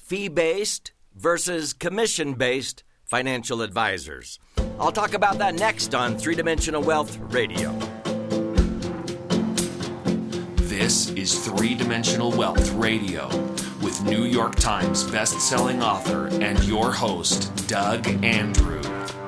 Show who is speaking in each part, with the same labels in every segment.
Speaker 1: fee-based versus commission-based financial advisors. I'll talk about that next on Three Dimensional Wealth Radio.
Speaker 2: This is Three Dimensional Wealth Radio with New York Times best-selling author and your host, Doug Andrew.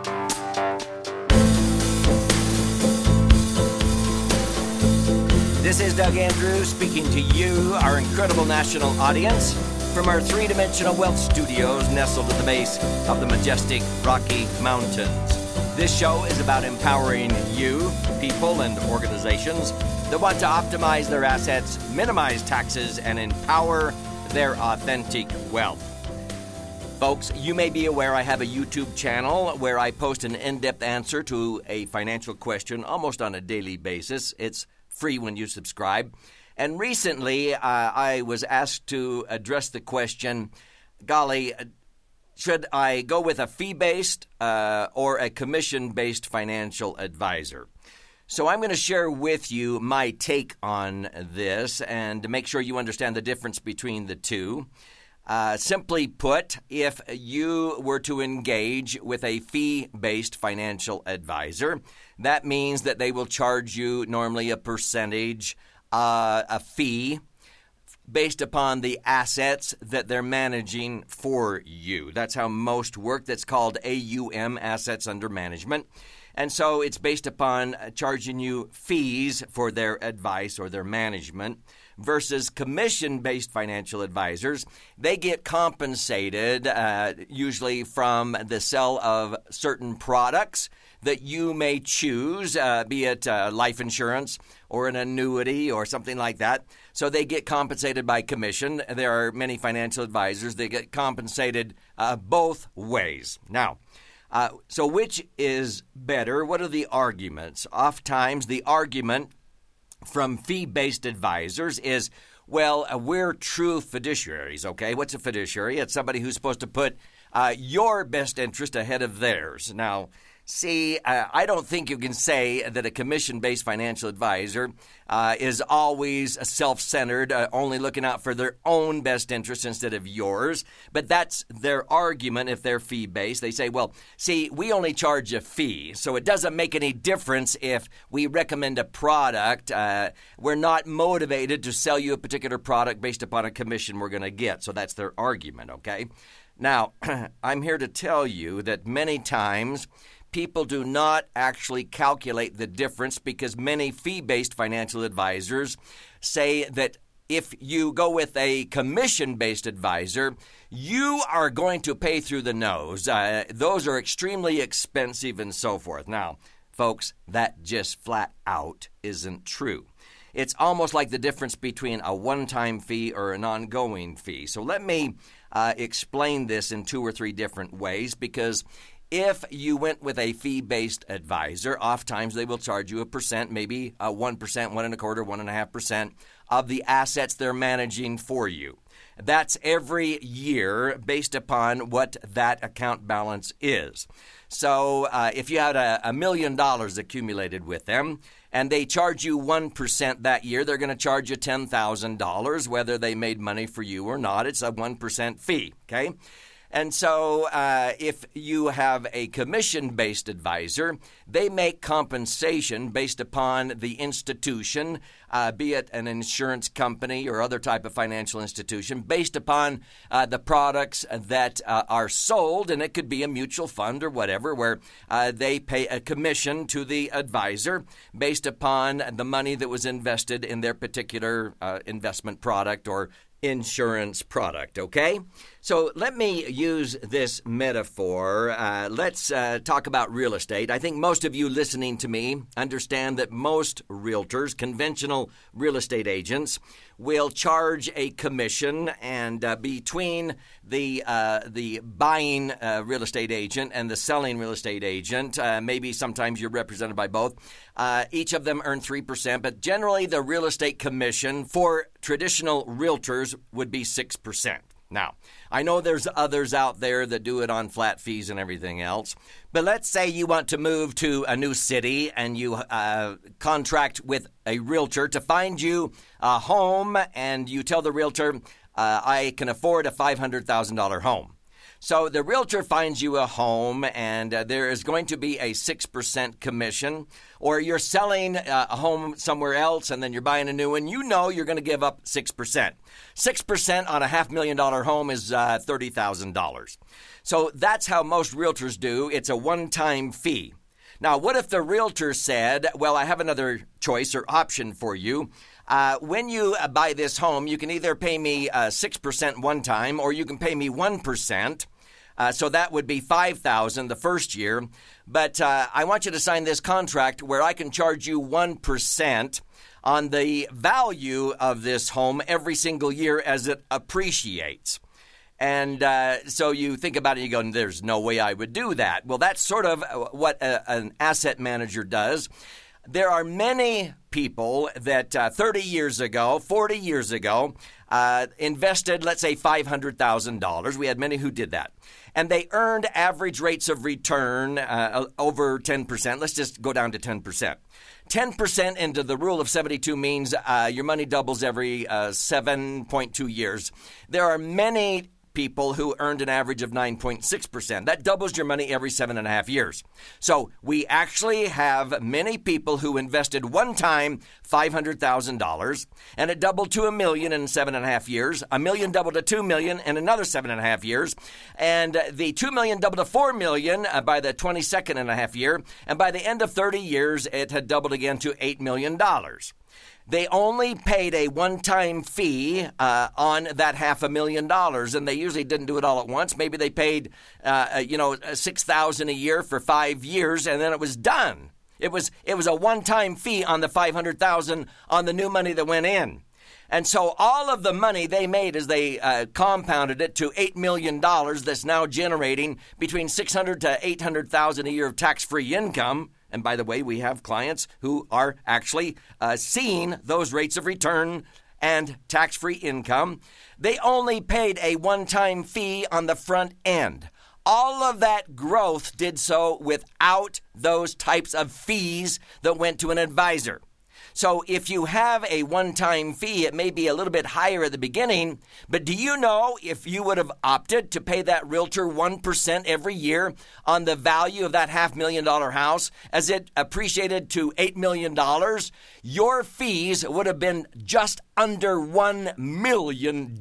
Speaker 1: This is Doug Andrew speaking to you, our incredible national audience, from our Three-Dimensional Wealth Studios nestled at the base of the majestic Rocky Mountains. This show is about empowering you, people, and organizations that want to optimize their assets, minimize taxes, and empower their authentic wealth. Folks, you may be aware I have a YouTube channel where I post an in-depth answer to a financial question almost on a daily basis. It's free when you subscribe. And recently, I was asked to address the question, golly, should I go with a fee-based or a commission-based financial advisor? So I'm going to share with you my take on this and to make sure you understand the difference between the two. Simply put, if you were to engage with a fee-based financial advisor, that means that they will charge you normally a percentage, a fee, based upon the assets that they're managing for you. That's how most work. That's called AUM, Assets Under Management. And so it's based upon charging you fees for their advice or their management versus commission-based financial advisors. They get compensated usually from the sale of certain products that you may choose, be it life insurance or an annuity or something like that. So they get compensated by commission. There are many financial advisors that get compensated both ways. Now, so which is better? What are the arguments? Oftentimes, the argument from fee-based advisors is, well, we're true fiduciaries, okay? What's a fiduciary? It's somebody who's supposed to put your best interest ahead of theirs. Now, see, I don't think you can say that a commission-based financial advisor is always self-centered, only looking out for their own best interest instead of yours. But that's their argument if they're fee-based. They say, well, see, we only charge a fee, so it doesn't make any difference if we recommend a product. We're not motivated to sell you a particular product based upon a commission we're going to get. So that's their argument, okay? Now, I'm here to tell you that many times people do not actually calculate the difference because many fee-based financial advisors say that if you go with a commission-based advisor, you are going to pay through the nose. Those are extremely expensive and so forth. Now, folks, that just flat out isn't true. It's almost like the difference between a one-time fee or an ongoing fee. So let me explain this in 2 or 3 different ways, because if you went with a fee-based advisor, oftentimes they will charge you a percent, maybe 1%, 1.25%, 1.5% of the assets they're managing for you. That's every year based upon what that account balance is. So if you had $1 million accumulated with them and they charge you 1% that year, they're going to charge you $10,000, whether they made money for you or not. It's a 1% fee, okay? And so if you have a commission-based advisor, they make compensation based upon the institution, be it an insurance company or other type of financial institution, based upon the products that are sold, and it could be a mutual fund or whatever, where they pay a commission to the advisor based upon the money that was invested in their particular investment product or insurance product, okay? So let me use this metaphor. Let's talk about real estate. I think most of you listening to me understand that most realtors, conventional real estate agents, will charge a commission, and between the buying real estate agent and the selling real estate agent, maybe sometimes you're represented by both, each of them earn 3%, but generally the real estate commission for traditional realtors would be 6%. Now, I know there's others out there that do it on flat fees and everything else, but let's say you want to move to a new city and you contract with a realtor to find you a home, and you tell the realtor, I can afford a $500,000 home. So the realtor finds you a home, and there is going to be a 6% commission, or you're selling a home somewhere else, and then you're buying a new one. You know you're going to give up 6%. 6% on a $500,000 home is $30,000. So that's how most realtors do. It's a one-time fee. Now, what if the realtor said, well, I have another choice or option for you. When you buy this home, you can either pay me 6% one time, or you can pay me 1%. So that would be $5,000 the first year. But I want you to sign this contract where I can charge you 1% on the value of this home every single year as it appreciates. And so you think about it, you go, there's no way I would do that. Well, that's sort of what an asset manager does. There are many people that 30 years ago, 40 years ago, invested, let's say, $500,000. We had many who did that. And they earned average rates of return over 10%. Let's just go down to 10%. 10% into the rule of 72 means your money doubles every 7.2 years. There are many people who earned an average of 9.6%. That doubles your money every 7.5 years. So we actually have many people who invested one time $500,000, and it doubled to $1 million in 7.5 years. $1 million doubled to $2 million in another 7.5 years. And the $2 million doubled to $4 million by the 22nd and a half year. And by the end of 30 years, it had doubled again to $8 million. They only paid a one-time fee on that $500,000, and they usually didn't do it all at once. Maybe they paid, $6,000 a year for 5 years, and then it was done. It was a one-time fee on the $500,000 on the new money that went in. And so all of the money they made as they compounded it to $8 million that's now generating between $600,000 to $800,000 a year of tax-free income. And by the way, we have clients who are actually seeing those rates of return and tax-free income. They only paid a one-time fee on the front end. All of that growth did so without those types of fees that went to an advisor. So if you have a one-time fee, it may be a little bit higher at the beginning, but do you know if you would have opted to pay that realtor 1% every year on the value of that $500,000 house as it appreciated to $8 million, your fees would have been just under $1 million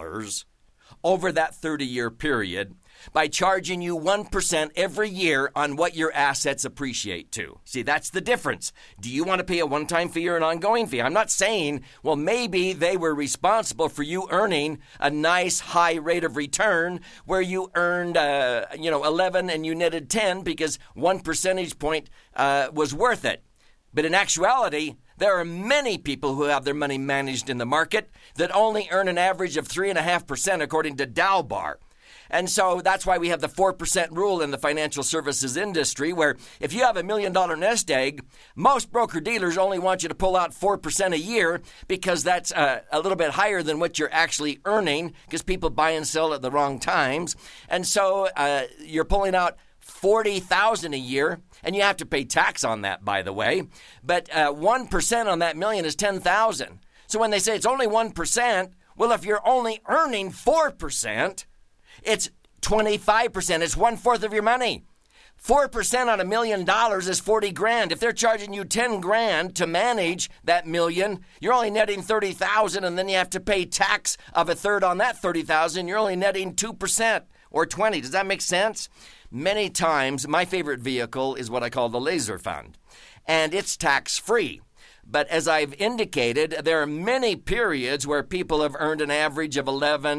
Speaker 1: over that 30-year period by charging you 1% every year on what your assets appreciate to. See, that's the difference. Do you want to pay a one-time fee or an ongoing fee? I'm not saying, well, maybe they were responsible for you earning a nice high rate of return where you earned, 11 and you netted 10 because 1 percentage point was worth it. But in actuality, there are many people who have their money managed in the market that only earn an average of 3.5% according to Dalbar. And so that's why we have the 4% rule in the financial services industry, where if you have $1 million nest egg, most broker-dealers only want you to pull out 4% a year because that's a little bit higher than what you're actually earning because people buy and sell at the wrong times. And so you're pulling out $40,000 a year, and you have to pay tax on that, by the way. But 1% on that million is $10,000. So when they say it's only 1%, well, if you're only earning 4%, it's 25%. It's 1/4 of your money. 4% on $1 million is $40,000. If they're charging you $10,000 to manage that million, you're only netting $30,000, and then you have to pay tax of 1/3 on that $30,000. You're only netting 2% or 20. Does that make sense? Many times, my favorite vehicle is what I call the laser fund, and it's tax-free. But as I've indicated, there are many periods where people have earned an average of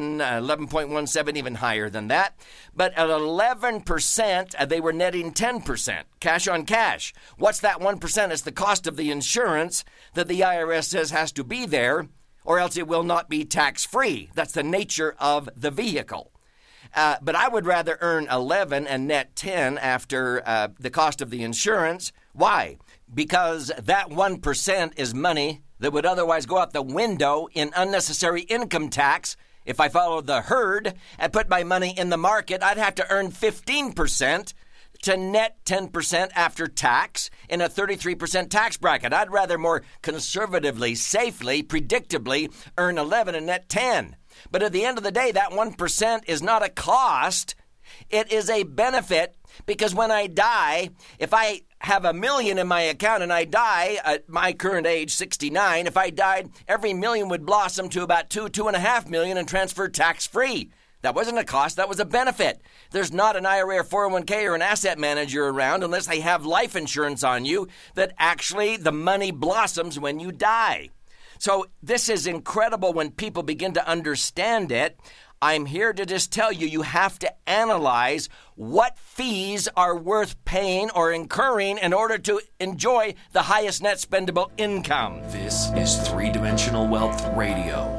Speaker 1: 11.17, even higher than that. But at 11%, they were netting 10%, cash on cash. What's that 1%? It's the cost of the insurance that the IRS says has to be there, or else it will not be tax-free. That's the nature of the vehicle. But I would rather earn 11 and net 10 after the cost of the insurance. Why? Because that 1% is money that would otherwise go out the window in unnecessary income tax. If I followed the herd and put my money in the market, I'd have to earn 15% to net 10% after tax in a 33% tax bracket. I'd rather more conservatively, safely, predictably earn 11 and net 10. But at the end of the day, that 1% is not a cost. It is a benefit, because when I die, if I have $1 million in my account and I die at my current age, 69, if I died, every million would blossom to about $2.5 million and transfer tax-free. That wasn't a cost, that was a benefit. There's not an IRA or 401k or an asset manager around unless they have life insurance on you that actually the money blossoms when you die. So this is incredible when people begin to understand it. I'm here to just tell you, you have to analyze what fees are worth paying or incurring in order to enjoy the highest net spendable income.
Speaker 2: This is Three-Dimensional Wealth Radio.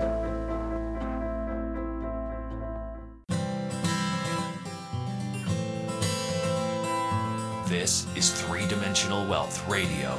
Speaker 2: This is Three-Dimensional Wealth Radio.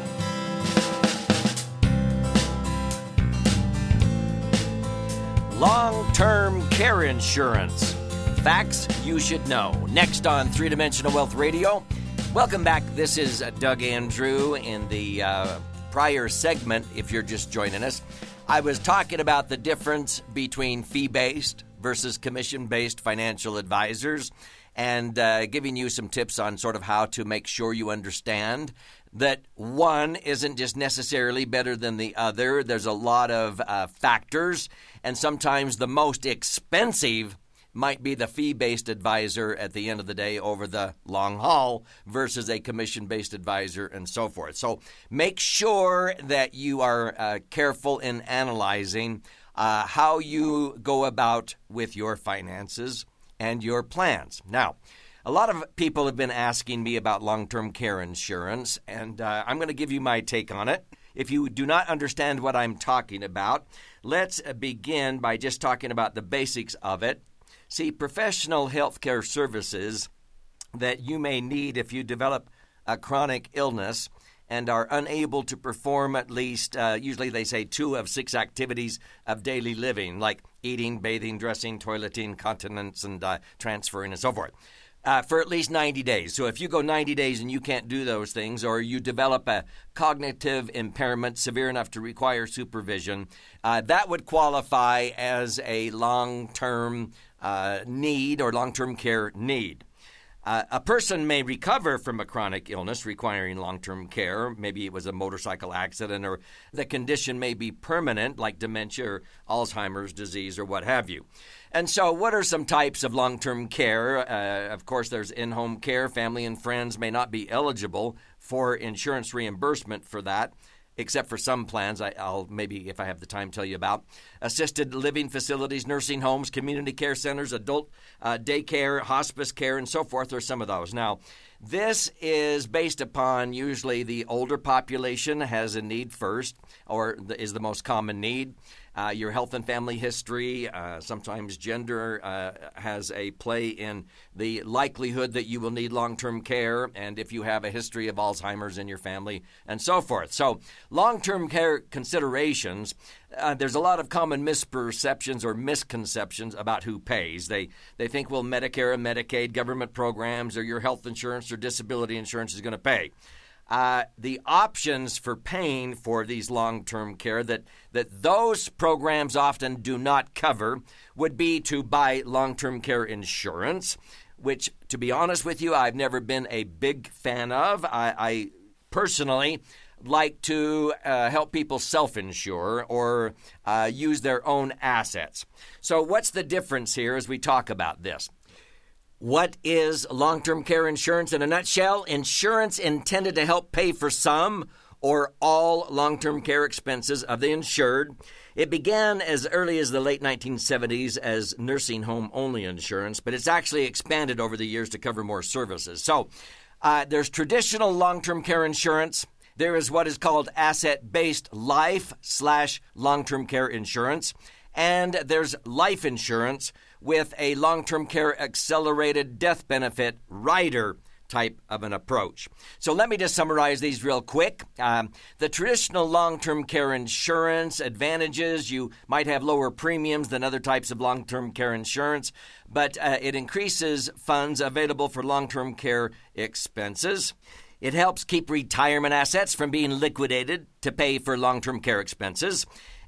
Speaker 1: Long-term care insurance. Facts you should know. Next on Three-Dimensional Wealth Radio. Welcome back. This is Doug Andrew. In the prior segment, if you're just joining us, I was talking about the difference between fee-based versus commission-based financial advisors, and giving you some tips on sort of how to make sure you understand that one isn't just necessarily better than the other. There's a lot of factors, and sometimes the most expensive might be the fee-based advisor at the end of the day over the long haul versus a commission-based advisor and so forth. So make sure that you are careful in analyzing how you go about with your finances and your plans. Now, a lot of people have been asking me about long-term care insurance, and I'm going to give you my take on it. If you do not understand what I'm talking about, let's begin by just talking about the basics of it. See, professional healthcare services that you may need if you develop a chronic illness and are unable to perform at least, usually they say 2 of 6 activities of daily living, like eating, bathing, dressing, toileting, continence, and transferring, and so forth, for at least 90 days. So if you go 90 days and you can't do those things, or you develop a cognitive impairment severe enough to require supervision, that would qualify as a long-term need or long-term care need. A person may recover from a chronic illness requiring long-term care. Maybe it was a motorcycle accident, or the condition may be permanent, like dementia or Alzheimer's disease or what have you. And so what are some types of long-term care? Of course, there's in-home care. Family and friends may not be eligible for insurance reimbursement for that, except for some plans I'll maybe, if I have the time, tell you about. Assisted living facilities, nursing homes, community care centers, adult daycare, hospice care, and so forth are some of those. Now, this is based upon usually the older population has a need first, or is the most common need. Your health and family history, sometimes gender has a play in the likelihood that you will need long-term care, and if you have a history of Alzheimer's in your family, and so forth. So long-term care considerations, there's a lot of common misperceptions or misconceptions about who pays. They think, well, Medicare and Medicaid, government programs, or your health insurance or disability insurance is going to pay. The options for paying for these long-term care that those programs often do not cover would be to buy long-term care insurance, which, to be honest with you, I've never been a big fan of. I personally like to help people self-insure or use their own assets. So what's the difference here as we talk about this? What is long-term care insurance in a nutshell? Insurance intended to help pay for some or all long-term care expenses of the insured. It began as early as the late 1970s as nursing home-only insurance, but it's actually expanded over the years to cover more services. So there's traditional long-term care insurance. There is what is called asset-based life/long-term care insurance, and there's life insurance with a long-term care accelerated death benefit rider type of an approach. So let me just summarize these real quick. The traditional long-term care insurance advantages, you might have lower premiums than other types of long-term care insurance, but it increases funds available for long-term care expenses. It helps keep retirement assets from being liquidated to pay for long-term care expenses.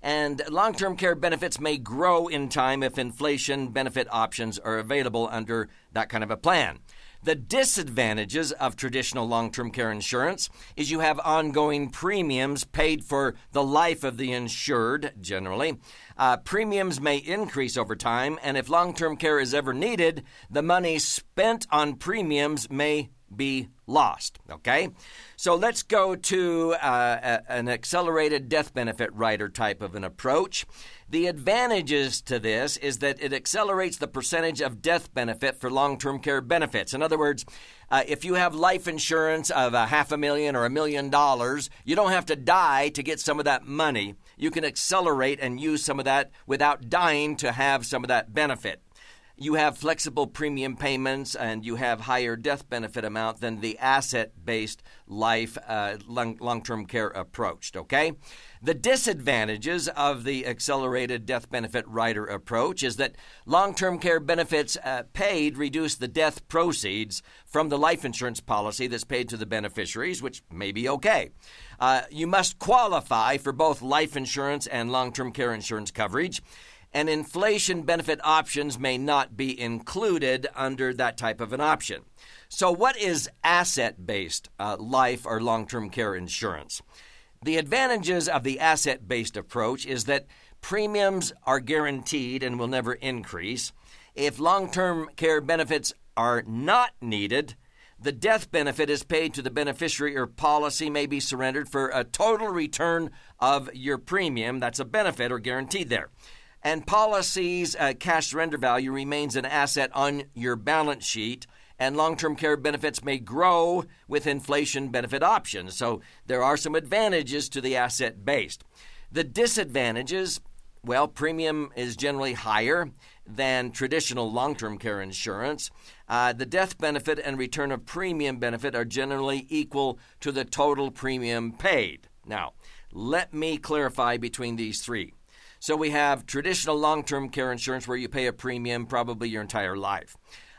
Speaker 1: And long-term care benefits may grow in time if inflation benefit options are available under that kind of a plan. The disadvantages of traditional long-term care insurance is you have ongoing premiums paid for the life of the insured, generally. Premiums may increase over time, and if long-term care is ever needed, the money spent on premiums may be lost, okay? So let's go to an accelerated death benefit rider type of an approach. The advantages to this is that it accelerates the percentage of death benefit for long-term care benefits. In other words, if you have life insurance of $500,000 or $1 million, you don't have to die to get some of that money. You can accelerate and use some of that without dying to have some of that benefit. You have flexible premium payments and you have higher death benefit amount than the asset-based life long-term care approach, okay? The disadvantages of the accelerated death benefit rider approach is that long-term care benefits paid reduce the death proceeds from the life insurance policy that's paid to the beneficiaries, which may be okay. You must qualify for both life insurance and long-term care insurance coverage, and inflation benefit options may not be included under that type of an option. So what is asset-based life or long-term care insurance? The advantages of the asset-based approach is that premiums are guaranteed and will never increase. If long-term care benefits are not needed, the death benefit is paid to the beneficiary or policy may be surrendered for a total return of your premium. That's a benefit or guaranteed there. And policies' cash surrender value remains an asset on your balance sheet, and long-term care benefits may grow with inflation benefit options. So there are some advantages to the asset-based. The disadvantages, well, premium is generally higher than traditional long-term care insurance. The death benefit and return of premium benefit are generally equal to the total premium paid. Now, let me clarify between these three. So we have traditional long-term care insurance where you pay a premium probably your entire life.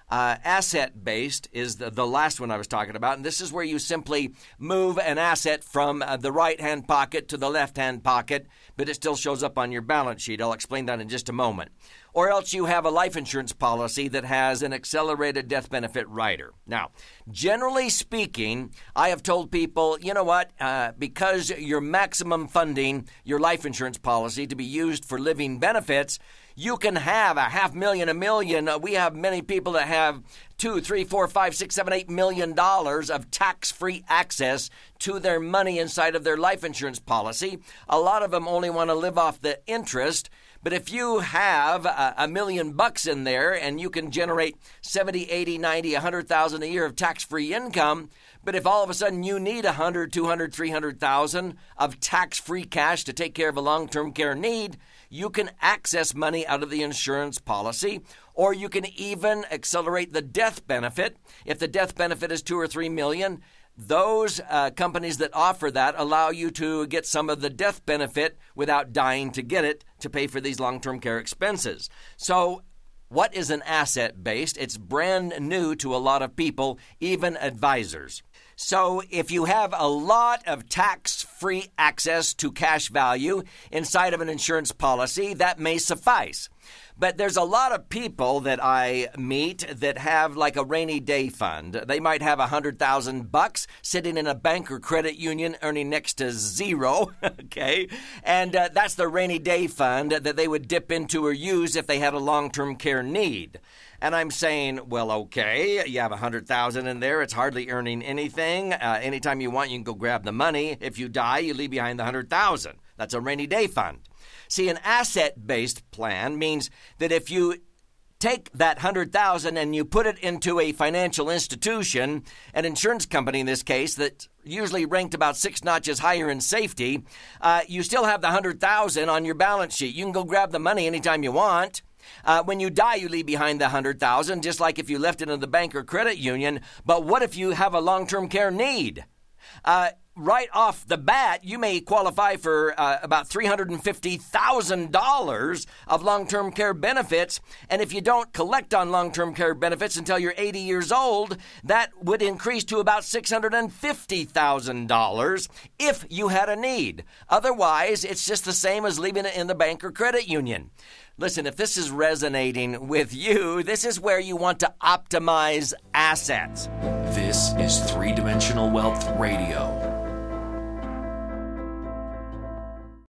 Speaker 1: Asset-based is the last one I was talking about, and this is where you simply move an asset from the right-hand pocket to the left-hand pocket, but it still shows up on your balance sheet. I'll explain that in just a moment. Or else you have a life insurance policy that has an accelerated death benefit rider. Now, generally speaking, I have told people, you know what, because you're maximum funding your life insurance policy to be used for living benefits, you can have $500,000, $1 million. We have many people that have $2, $3, $4, $5, $6, $7, $8 million of tax-free access to their money inside of their life insurance policy. A lot of them only want to live off the interest. But if you have $1 million in there and you can generate 70, 80, 90, 100,000 a year of tax-free income, but if all of a sudden you need 100, 200, 300,000 of tax-free cash to take care of a long-term care need, you can access money out of the insurance policy, or you can even accelerate the death benefit. If the death benefit is 2 or 3 million, those companies that offer that allow you to get some of the death benefit without dying to get it to pay for these long-term care expenses. So what is an asset-based? It's brand new to a lot of people, even advisors. So if you have a lot of tax-free access to cash value inside of an insurance policy, that may suffice. But there's a lot of people that I meet that have like a rainy day fund. They might have $100,000 sitting in a bank or credit union earning next to zero, okay? And that's the rainy day fund that they would dip into or use if they had a long-term care need. And I'm saying, well, okay, you have $100,000 in there. It's hardly earning anything. Anytime you want, you can go grab the money. If you die, you leave behind the $100,000. That's a rainy day fund. See, an asset-based plan means that if you take that $100,000 and you put it into a financial institution, an insurance company in this case that's usually ranked about 6 notches higher in safety, you still have the $100,000 on your balance sheet. You can go grab the money anytime you want. When you die, you leave behind the $100,000, just like if you left it in the bank or credit union. But what if you have a long-term care need? right off the bat, you may qualify for about $350,000 of long-term care benefits. And if you don't collect on long-term care benefits until you're 80 years old, that would increase to about $650,000 if you had a need. Otherwise, it's just the same as leaving it in the bank or credit union. Listen, if this is resonating with you, this is where you want to optimize assets.
Speaker 2: This is Three Dimensional Wealth Radio.